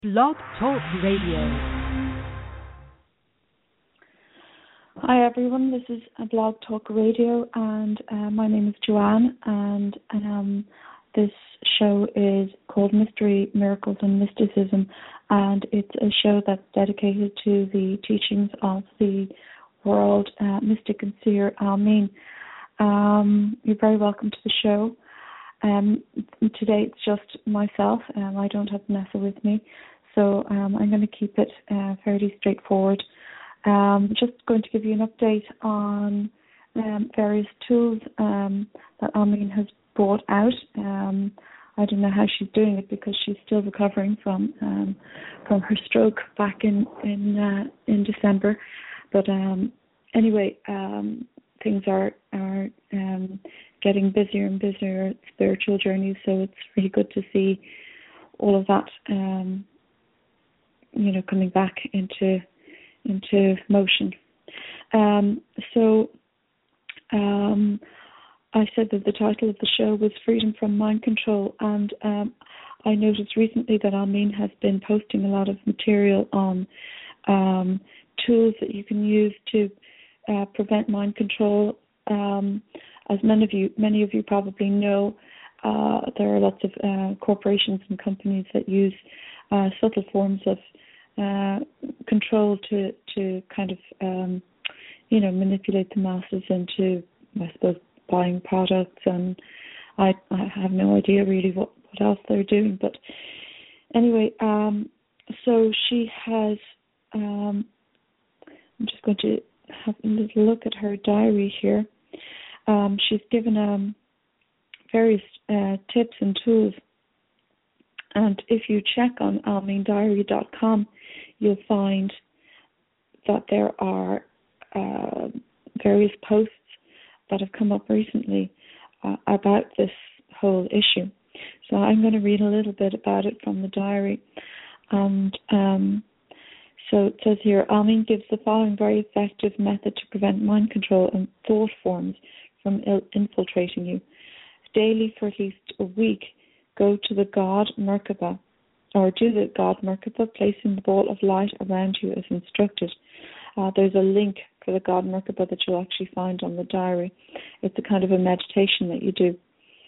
Blog Talk Radio. Hi everyone, this is a Blog Talk Radio and my name is Joanne and this show is called Mystery, Miracles and Mysticism, and it's a show that's dedicated to the teachings of the world mystic and seer Al-Min. You're very welcome to the show. Today it's just myself, I don't have Vanessa with me, so I'm going to keep it fairly straightforward. Just going to give you an update on various tools that Al-Min has brought out. I don't know how she's doing it because she's still recovering from her stroke back in December. But anyway, things are getting busier and busier spiritual journeys, so it's really good to see all of that, coming back into motion. I said that the title of the show was Freedom from Mind Control, and I noticed recently that Al-Min has been posting a lot of material on tools that you can use to prevent mind control. As many of you probably know, there are lots of corporations and companies that use subtle forms of control to kind of manipulate the masses into, I suppose, buying products, and I have no idea really what else they're doing. But anyway, so she has I'm just going to have a little look at her diary here. She's given various tips and tools, and if you check on almindiary.com, you'll find that there are various posts that have come up recently about this whole issue. So I'm going to read a little bit about it from the diary. And so it says here, Al-Min gives the following very effective method to prevent mind control and thought forms from infiltrating you. Daily for at least a week, go to the God Merkaba, or do the God Merkaba, placing the ball of light around you as instructed. There's a link for the God Merkaba that you'll actually find on the diary. It's a kind of a meditation that you do.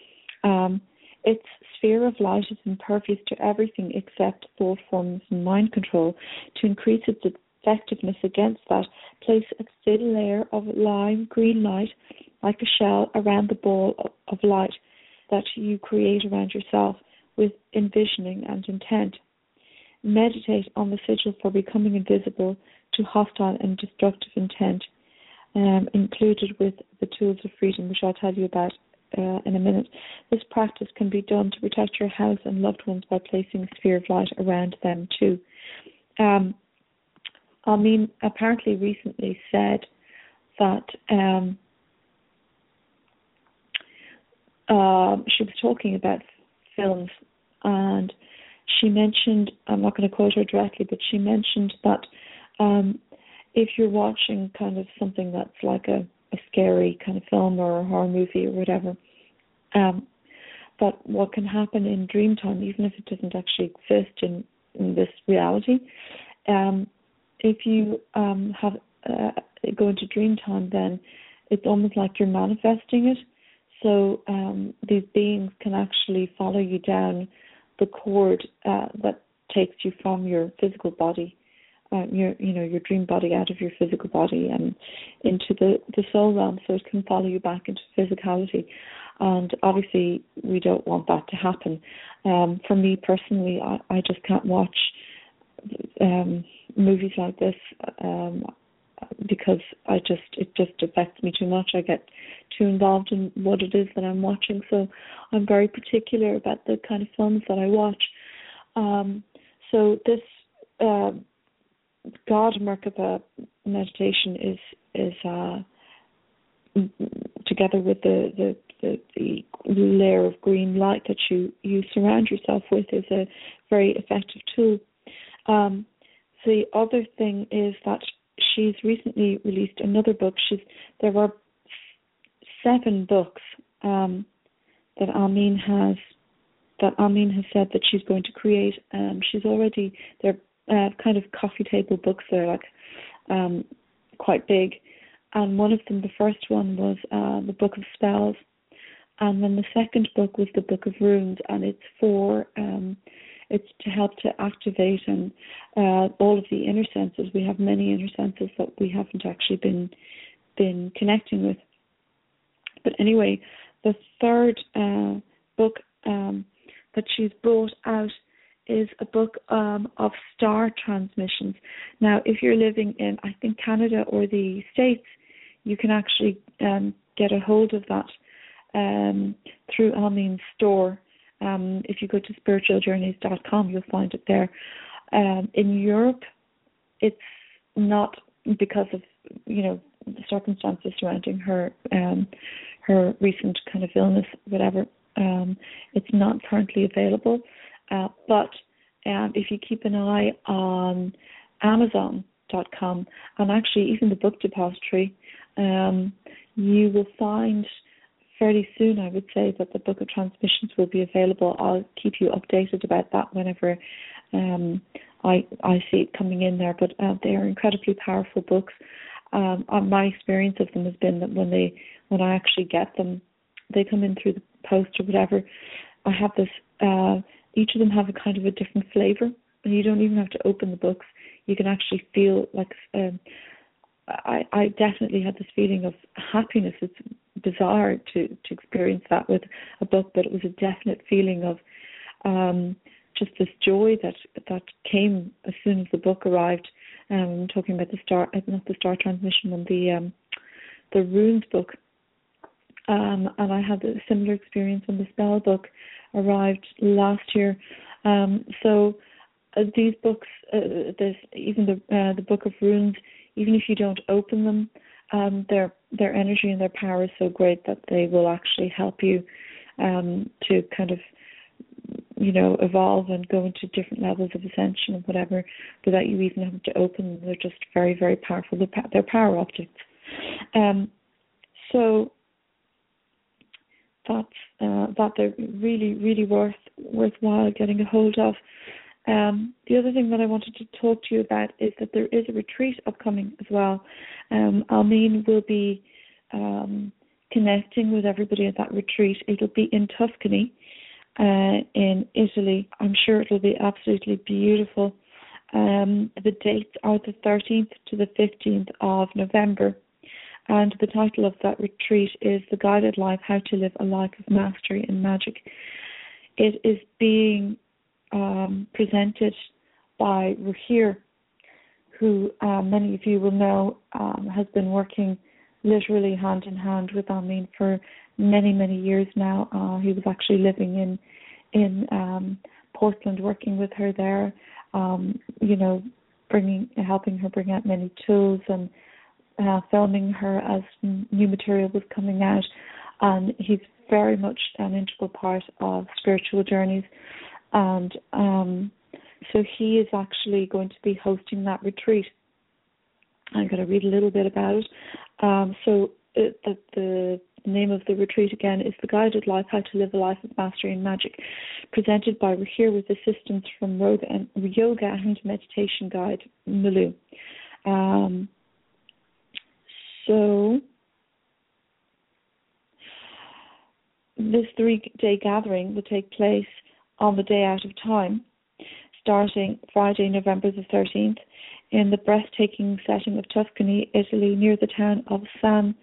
Its sphere of light is impervious to everything except thought forms and mind control. To increase its effectiveness against that, place a thin layer of lime green light like a shell around the ball of light that you create around yourself with envisioning and intent. Meditate on the sigil for becoming invisible to hostile and destructive intent, included with the tools of freedom, which I'll tell you about in a minute. This practice can be done to protect your house and loved ones by placing a sphere of light around them too. Al-Min apparently recently said that she was talking about films, and she mentioned, I'm not going to quote her directly, but she mentioned that if you're watching kind of something that's like a scary kind of film or a horror movie or whatever, but what can happen in dream time, even if it doesn't actually exist in this reality, if you go into dream time, then it's almost like you're manifesting it. So these beings can actually follow you down the cord that takes you from your physical body, your dream body, out of your physical body and into the soul realm. So it can follow you back into physicality, and obviously we don't want that to happen. For me personally, I just can't watch movies like this because it just affects me too much. I get too involved in what it is that I'm watching, so I'm very particular about the kind of films that I watch. So this God Merkaba meditation is together with the layer of green light that you surround yourself with, is a very effective tool. The other thing is that she's recently released another book. There were 7 books that Al-Min has that Almeen has said that she's going to create. They're kind of coffee table books. They're like quite big, and one of them, the first one, was the Book of Spells, and then the second book was the Book of Runes, and it's to help to activate and all of the inner senses. We have many inner senses that we haven't actually been connecting with. But anyway, the third book that she's brought out is a book of star transmissions. Now, if you're living in, I think, Canada or the States, you can actually get a hold of that through Almeen's store. If you go to spiritualjourneys.com, you'll find it there. In Europe, it's not, because of the circumstances surrounding her recent kind of illness, whatever. It's not currently available. But if you keep an eye on Amazon.com and actually even the Book Depository, you will find fairly soon, I would say, that the Book of Transmissions will be available. I'll keep you updated about that whenever I see it coming in there. But they are incredibly powerful books. My experience of them has been that when I actually get them, they come in through the post or whatever. I have this. Each of them have a kind of a different flavour, and you don't even have to open the books. You can actually feel like. I definitely had this feeling of happiness. It's bizarre to experience that with a book, but it was a definite feeling of just this joy that came as soon as the book arrived. I'm talking about not the Star Transmission one, the Runes book. And I had a similar experience when the Spell book arrived last year. So these books, there's even the Book of Runes, even if you don't open them, their energy and their power is so great that they will actually help you to kind of evolve and go into different levels of ascension and whatever, without you even having to open them. They're just very, very powerful. They're power objects. So that they're really, really worthwhile getting a hold of. The other thing that I wanted to talk to you about is that there is a retreat upcoming as well. Almeen will be connecting with everybody at that retreat. It'll be in Tuscany, in Italy. I'm sure it'll be absolutely beautiful. The dates are the 13th to the 15th of November. And the title of that retreat is The Guided Life, How to Live a Life of Mastery in Magic. It is being presented by Ruhir, who many of you will know has been working literally hand in hand with Almeen for many, many years now. He was actually living in Portland, working with her there, helping her bring out many tools and filming her as new material was coming out. And he's very much an integral part of Spiritual Journeys. And so he is actually going to be hosting that retreat. I'm going to read a little bit about it. The name of the retreat again is The Guided Life, How to Live a Life of Mastery in Magic, presented by Ruhir with assistance from Yoga and Meditation Guide Mulu. So this 3-day gathering will take place on the day out of time, starting Friday, November the 13th, in the breathtaking setting of Tuscany, Italy, near the town of San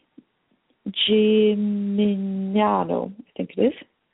Gimignano, I think it is.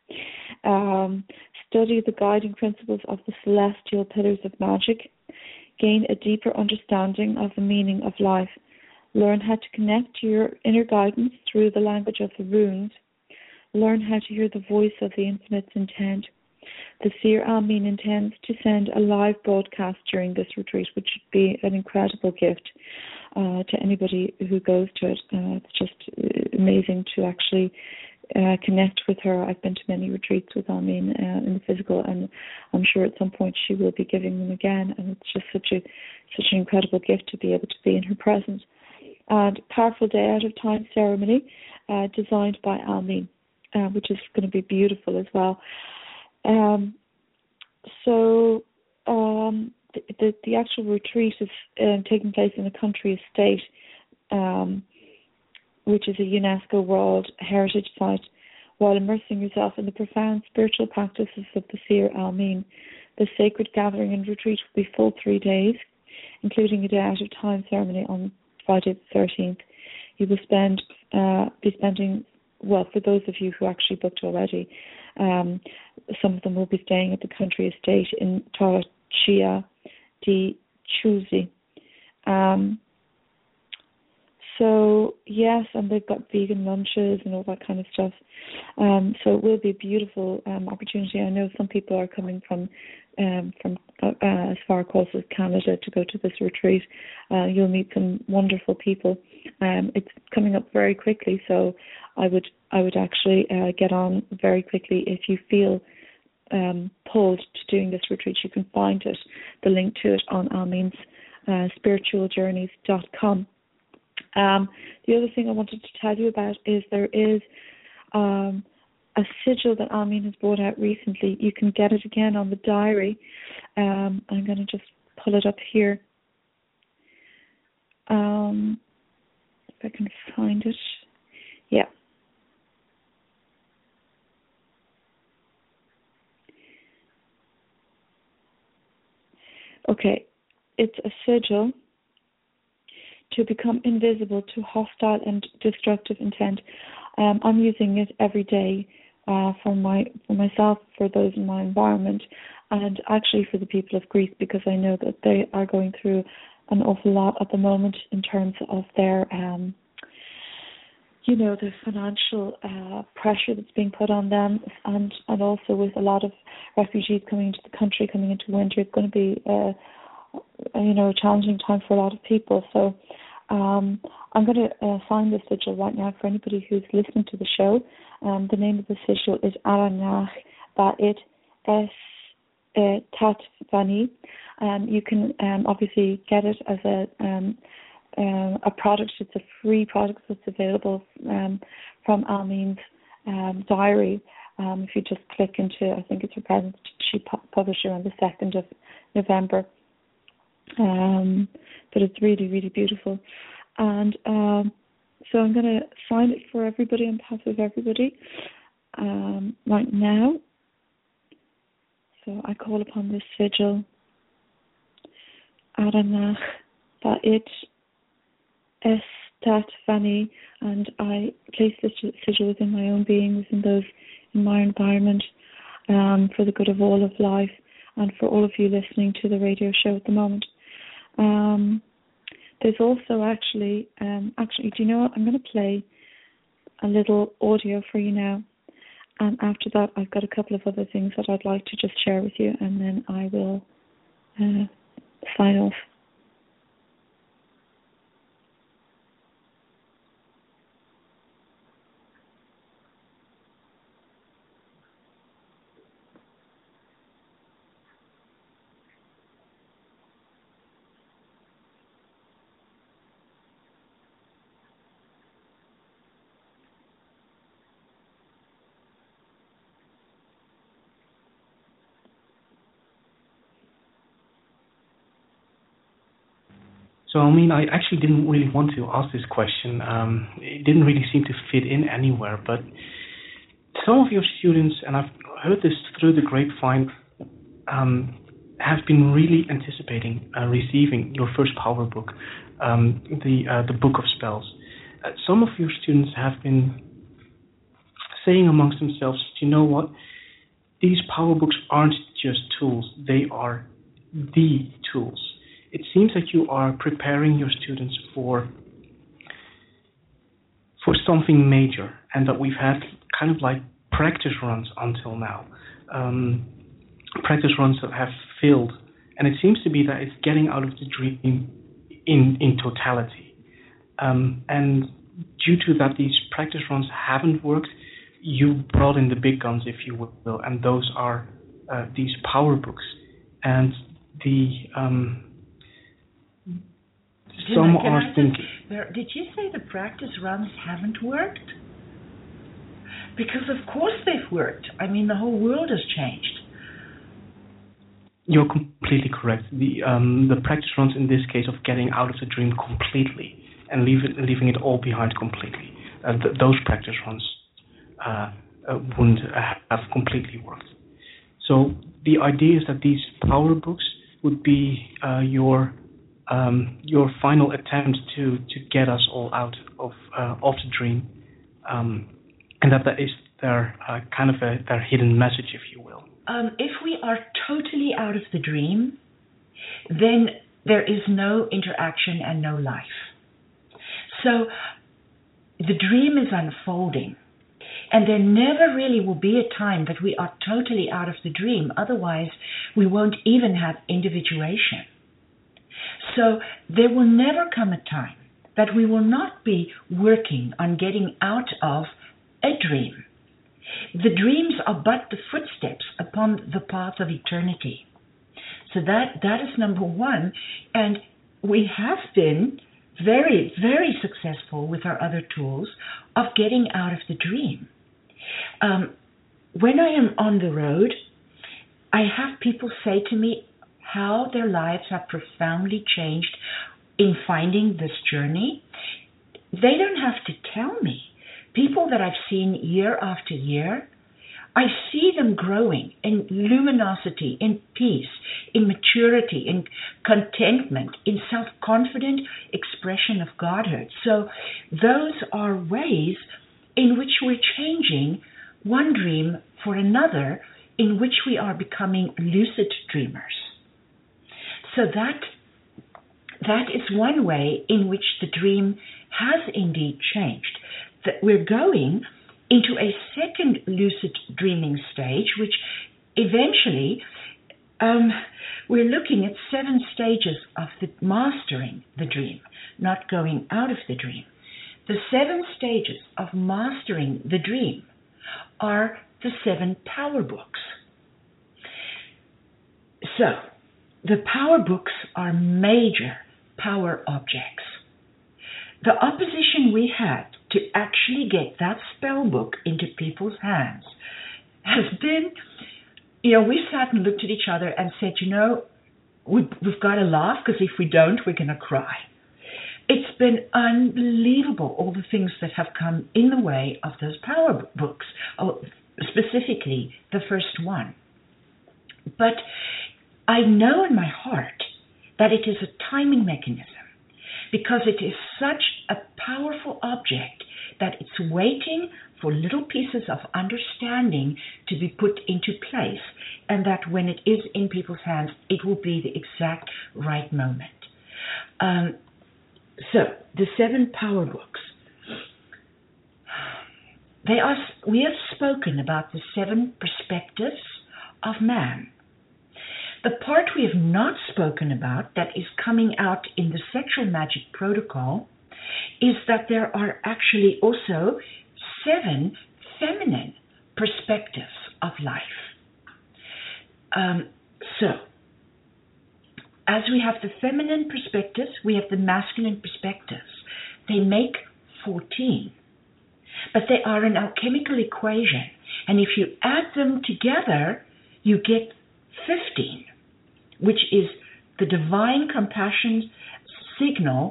Study the guiding principles of the celestial pillars of magic, gain a deeper understanding of the meaning of life, learn how to connect to your inner guidance through the language of the runes, learn how to hear the voice of the Infinite's intent. The Seer Almeen intends to send a live broadcast during this retreat, which would be an incredible gift to anybody who goes to it. It's just amazing to actually connect with her. I've been to many retreats with Almeen in the physical, and I'm sure at some point she will be giving them again. And it's just such an incredible gift to be able to be in her presence. And powerful day out of time ceremony designed by Almeen, which is going to be beautiful as well. So the actual retreat is taking place in a country estate, which is a UNESCO World Heritage Site, while immersing yourself in the profound spiritual practices of the Seer Al-Min. The sacred gathering and retreat will be full 3 days, including a day out of time ceremony on Friday the 13th. You will be spending, well, for those of you who actually booked already, some of them will be staying at the country estate in Torrechia di Chiusi. So yes, and they've got vegan lunches and all that kind of stuff. So it will be a beautiful opportunity. I know some people are coming from as far across as Canada to go to this retreat. You'll meet some wonderful people. It's coming up very quickly, so I would actually get on very quickly. If you feel pulled to doing this retreat, you can find it, the link to it, on Almin's spiritualjourneys.com. The other thing I wanted to tell you about is there is a sigil that Almin has brought out recently. You can get it again on the diary. I'm going to just pull it up here. If I can find it. Yeah. Okay. It's a sigil to become invisible to hostile and destructive intent. I'm using it every day for myself, for those in my environment, and actually for the people of Greece, because I know that they are going through an awful lot at the moment in terms of their, the financial pressure that's being put on them, and also with a lot of refugees coming into the country, coming into winter. It's going to be a challenging time for a lot of people. So I'm going to find the sigil right now for anybody who's listening to the show. The name of the sigil is Aranach Ba'it Es Tatvani. You can obviously get it as a product. It's a free product that's available from Almin's diary. If you just click into, I think it's a present she published on the 2nd of November. But it's really, really beautiful. And so I'm going to sign it for everybody on behalf of everybody right now. So I call upon this sigil, Aranach Ba'it Es Tatvani, and I place this sigil within my own being, within those in my environment, for the good of all of life, and for all of you listening to the radio show at the moment. There's also actually, do you know what? I'm going to play a little audio for you now. And after that, I've got a couple of other things that I'd like to just share with you, and then I will sign off. So, I actually didn't really want to ask this question. It didn't really seem to fit in anywhere, but some of your students, and I've heard this through the grapevine, have been really anticipating receiving your first power book, the Book of Spells. Some of your students have been saying amongst themselves, you know what, these power books aren't just tools, they are the tools. It seems that you are preparing your students for something major, and that we've had kind of like practice runs until now, practice runs that have failed, and it seems to be that it's getting out of the dream in totality. And due to that, these practice runs haven't worked. You brought in the big guns, if you will, and those are these power books, and the some are thinking. Did you say the practice runs haven't worked? Because of course they've worked. I mean, the whole world has changed. You're completely correct. The practice runs in this case of getting out of the dream completely and leaving it all behind completely. Those practice runs wouldn't have completely worked. So the idea is that these power books would be your final attempt to get us all out of the dream, and that is their kind of their hidden message, if you will. If we are totally out of the dream, then there is no interaction and no life. So the dream is unfolding, and there never really will be a time that we are totally out of the dream. Otherwise, we won't even have individuation. So there will never come a time that we will not be working on getting out of a dream. The dreams are but the footsteps upon the path of eternity. So that is number one. And we have been very, very successful with our other tools of getting out of the dream. When I am on the road, I have people say to me how their lives have profoundly changed in finding this journey. They don't have to tell me. People that I've seen year after year, I see them growing in luminosity, in peace, in maturity, in contentment, in self-confident expression of Godhood. So those are ways in which we're changing one dream for another, in which we are becoming lucid dreamers. So that is one way in which the dream has indeed changed. That we're going into a second lucid dreaming stage, which eventually we're looking at 7 stages of mastering the dream, not going out of the dream. The 7 stages of mastering the dream are the 7 power books. So, the power books are major power objects. The opposition we had to actually get that spell book into people's hands has been, we sat and looked at each other and said, we've got to laugh, because if we don't, we're going to cry. It's been unbelievable, all the things that have come in the way of those power books, specifically the first one. But I know in my heart that it is a timing mechanism, because it is such a powerful object that it's waiting for little pieces of understanding to be put into place, and that when it is in people's hands, it will be the exact right moment. So, the 7 power books. We have spoken about the 7 perspectives of man. The part we have not spoken about, that is coming out in the Sexual Magic Protocol, is that there are actually also 7 feminine perspectives of life. So, as we have the feminine perspectives, we have the masculine perspectives. They make 14, but they are an alchemical equation, and if you add them together, you get 15, which is the divine compassion sigil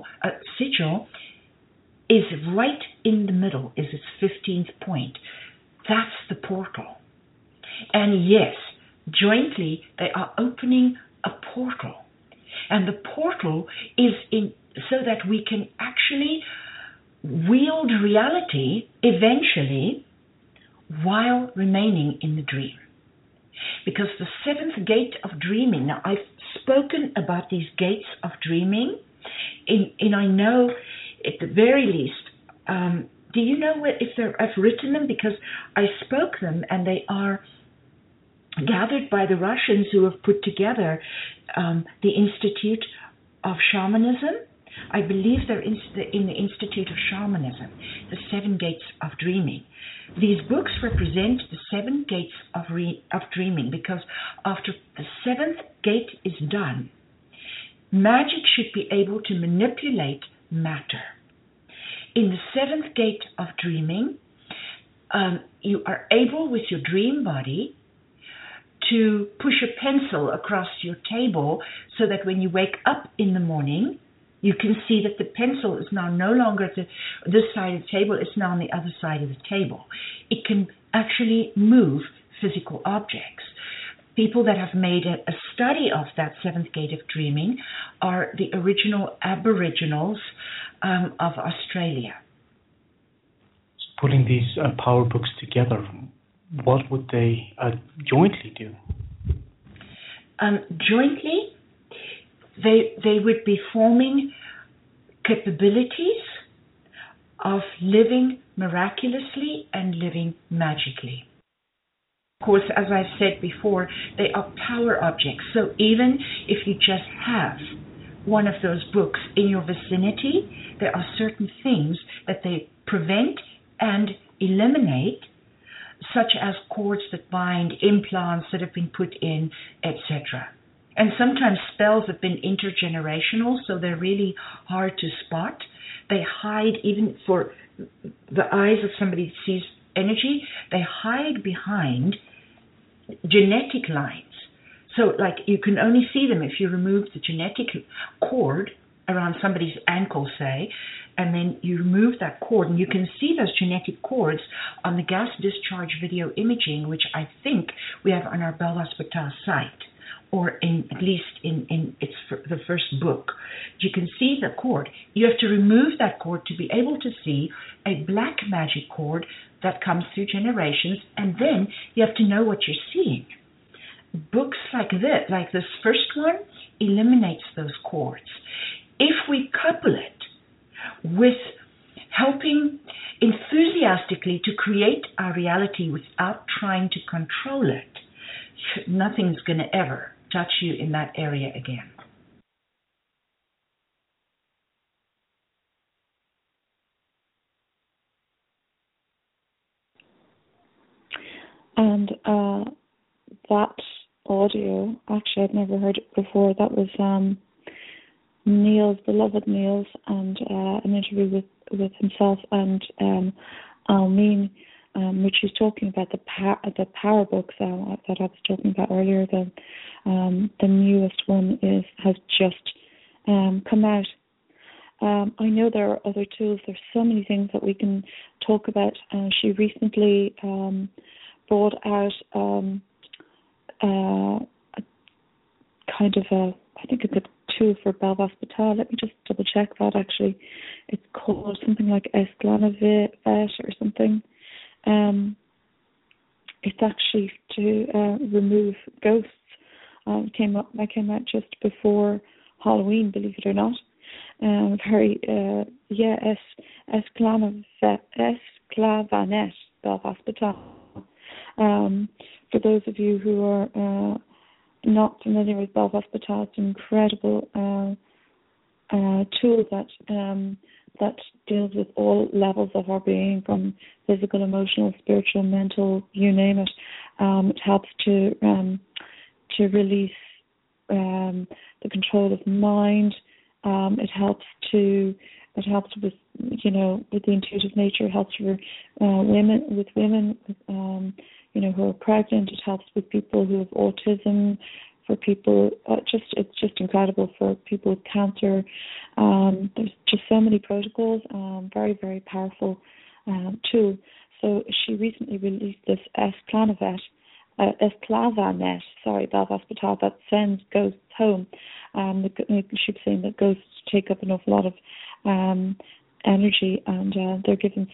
is right in the middle, is its 15th point. That's the portal. And yes, jointly they are opening a portal. And the portal is so that we can actually wield reality eventually while remaining in the dream. Because the 7th gate of dreaming, now I've spoken about these gates of dreaming, and I know at the very least, do you know if I've written them? Because I spoke them, and they are gathered by the Russians who have put together the Institute of Shamanism. I believe they're in the Institute of Shamanism, the 7 gates of dreaming. These books represent the 7 gates of dreaming, because after the 7th gate is done, magic should be able to manipulate matter. In the 7th gate of dreaming, you are able with your dream body to push a pencil across your table so that when you wake up in the morning, you can see that the pencil is now no longer at this side of the table, it's now on the other side of the table. It can actually move physical objects. People that have made a study of that seventh gate of dreaming are the original Aboriginals of Australia. Putting these power books together, what would they jointly do? Jointly, they would be forming capabilities of living miraculously and living magically. Of course, as I've said before, they are power objects. So even if you just have one of those books in your vicinity, there are certain things that they prevent and eliminate, such as cords that bind, implants that have been put in, etc. And sometimes spells have been intergenerational, so they're really hard to spot. They hide, even for the eyes of somebody who sees energy, they hide behind genetic lines. So like you can only see them if you remove the genetic cord around somebody's ankle, say, and then you remove that cord, and you can see those genetic cords on the gas discharge video imaging, which I think we have on our Bell Hospital site, or at least in its the first book. You can see the cord. You have to remove that cord to be able to see a black magic cord that comes through generations, and then you have to know what you're seeing. Books like this first one, eliminates those cords. If we couple it with helping enthusiastically to create our reality without trying to control it, nothing's going to ever touch you in that area again. And that audio, actually I'd never heard it before. That was Neil's, beloved Neil's, and an interview with himself and Almeen, which he's talking about the power books that I was talking about earlier. The newest one has just come out. I know there are other tools. There's so many things that we can talk about. She recently brought out I think it's a tool for Bell Hospital. Let me just double check that actually. It's called something like Esclanavet or something. It's actually to remove ghosts. It came out just before Halloween, believe it or not. Esclavanet, Bell Hospital. For those of you who are not familiar with Bell Hospital, it's an incredible tool that deals with all levels of our being, from physical, emotional, spiritual, mental, you name it. It helps to release the control of mind. It helps with the intuitive nature. It helps for women who are pregnant. It helps with people who have autism, for people it's just incredible for people with cancer. There's just so many protocols. Very, very powerful tool. So she recently released this Esclavanet, Bell Hospital, that sends ghosts home. She was saying that ghosts take up an awful lot of energy, and they're given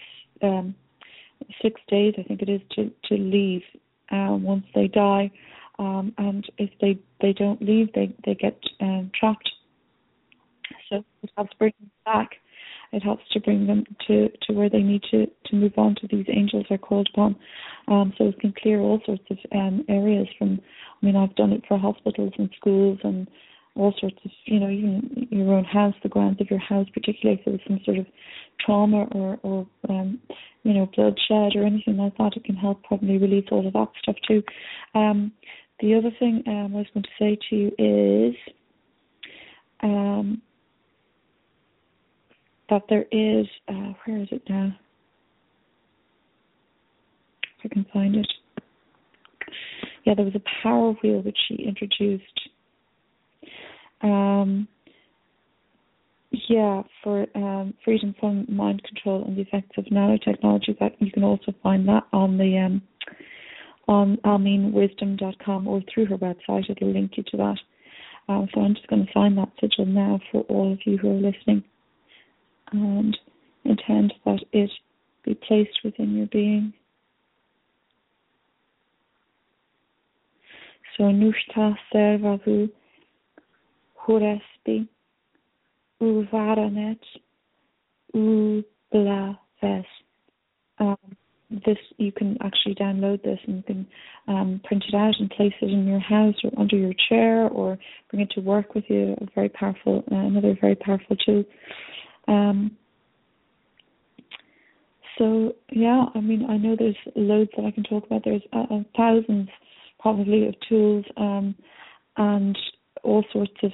6 days, I think it is, to leave once they die. And if they don't leave, they get trapped. So it helps bring them back. It helps to bring them to where they need to move on to. These angels are called upon. So it can clear all sorts of areas from, I've done it for hospitals and schools and all sorts of, even your own house, the grounds of your house, particularly if there was some sort of trauma or bloodshed or anything like that. It can help probably release all of that stuff too. The other thing I was going to say to you is that there is, where is it now? I can find it. Yeah, there was a power wheel which she introduced. For freedom from mind control and the effects of nanotechnology. That you can also find that on the on AlmeenWisdom.com or through her website. It'll link you to that. So I'm just going to sign that sigil now for all of you who are listening, and intend that it be placed within your being. So Nushta Servavu Hurespi Uvaranet Ublaves. This, you can actually download this and you can print it out and place it in your house or under your chair or bring it to work with you. A very powerful, another very powerful tool. So yeah, I mean, I know there's loads that I can talk about. There's thousands probably of tools and all sorts of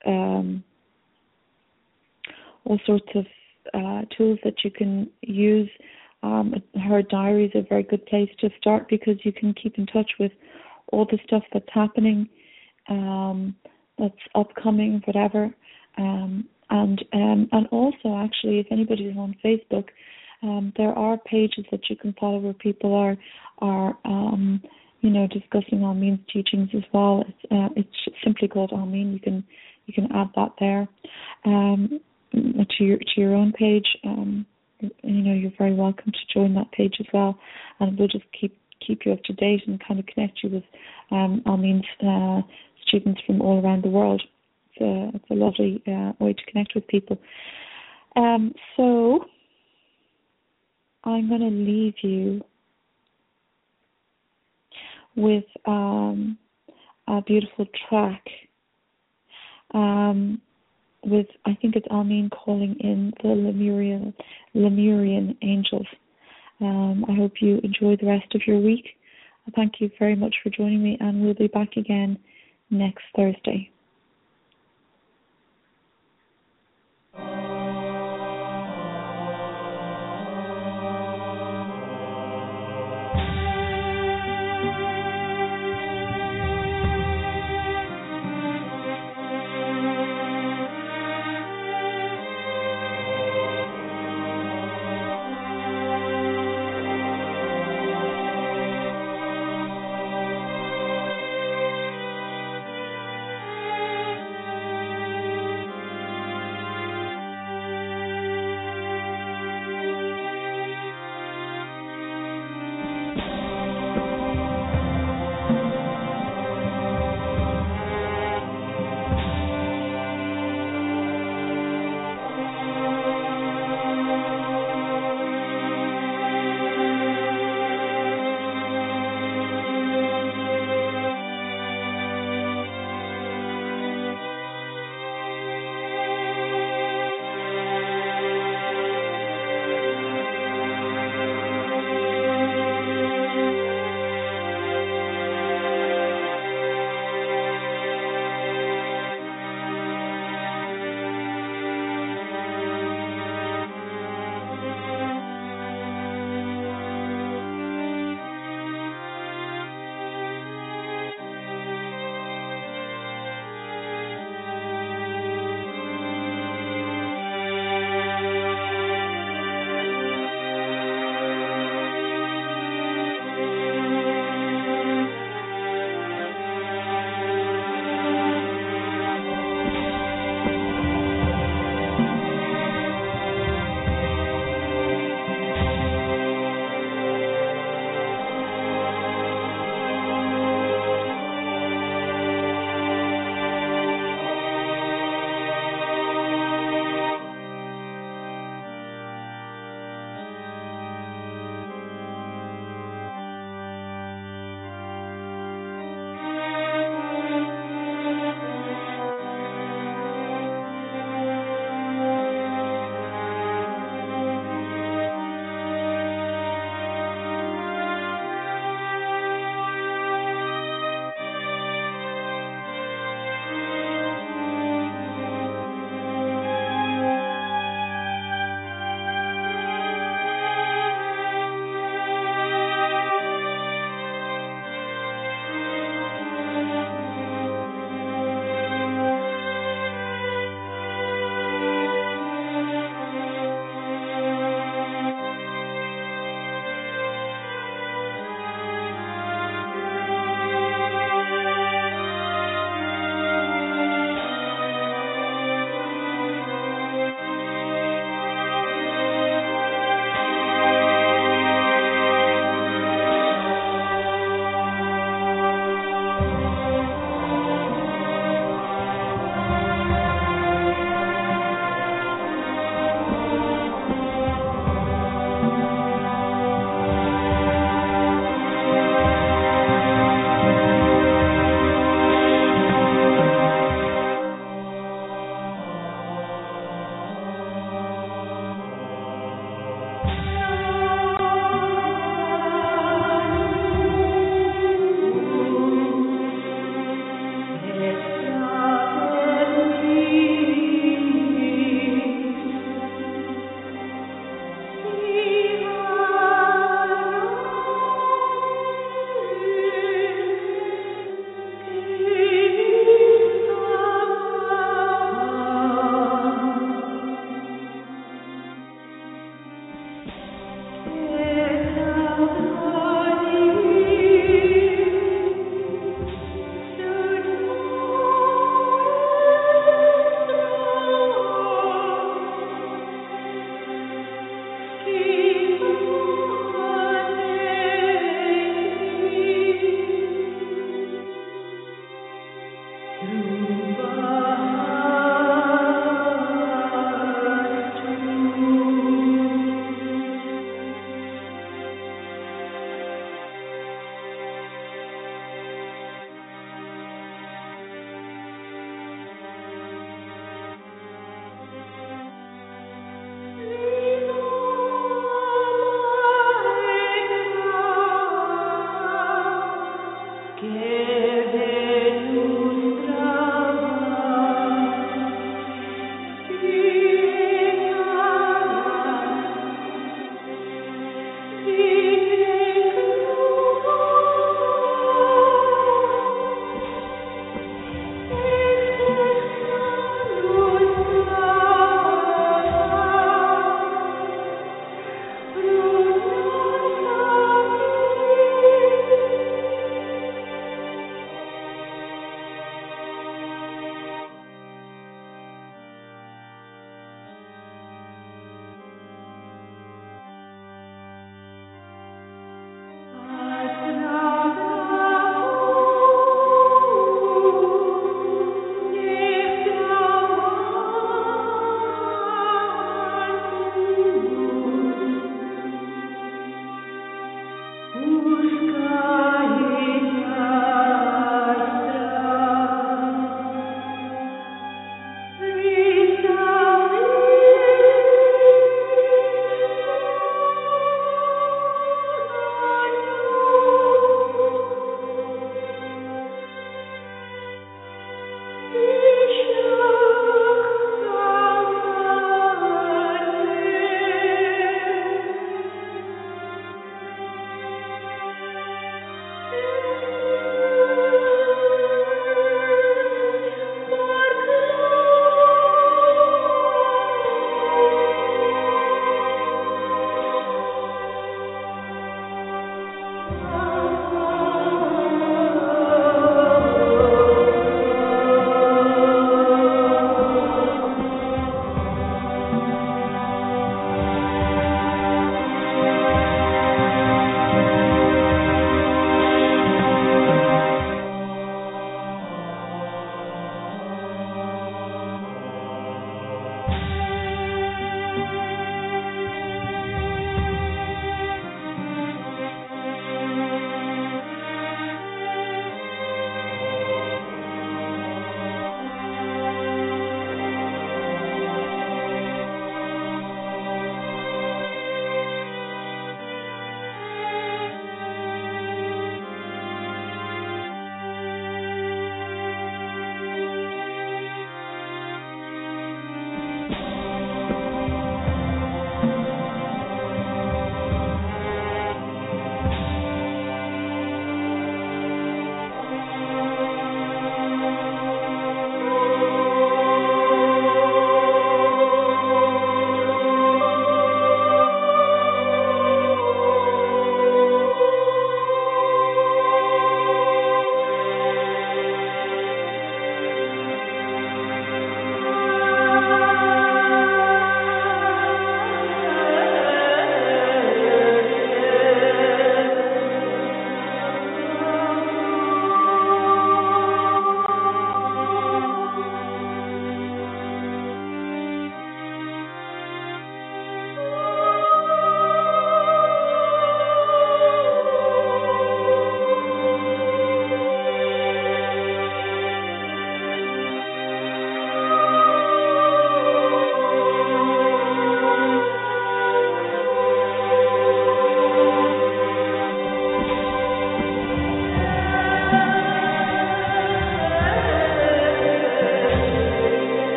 tools that you can use. Her diary is a very good place to start because you can keep in touch with all the stuff that's happening, that's upcoming, whatever. And also, actually, if anybody's on Facebook, there are pages that you can follow where people are discussing Almeen's teachings as well. It's simply called Almeen. You can add that there to your own page. You're very welcome to join that page as well, and we'll just keep you up to date and kind of connect you with Almeen's students from all around the world. It's a lovely way to connect with people. So I'm going to leave you with a beautiful track. With, I think it's Almeen calling in the Lemurian angels. I hope you enjoy the rest of your week. Thank you very much for joining me, and we'll be back again next Thursday.